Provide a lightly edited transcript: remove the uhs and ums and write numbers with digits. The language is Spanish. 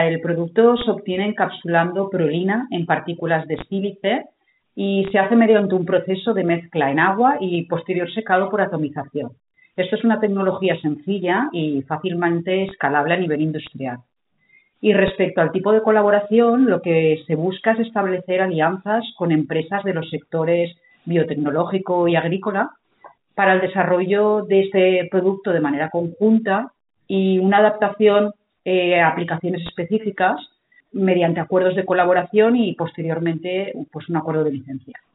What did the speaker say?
El producto se obtiene encapsulando prolina en partículas de sílice y se hace mediante un proceso de mezcla en agua y posterior secado por atomización. Esto es una tecnología sencilla y fácilmente escalable a nivel industrial. Y respecto al tipo de colaboración, lo que se busca es establecer alianzas con empresas de los sectores biotecnológico y agrícola para el desarrollo de este producto de manera conjunta y una adaptación a aplicaciones específicas mediante acuerdos de colaboración y posteriormente pues un acuerdo de licencia.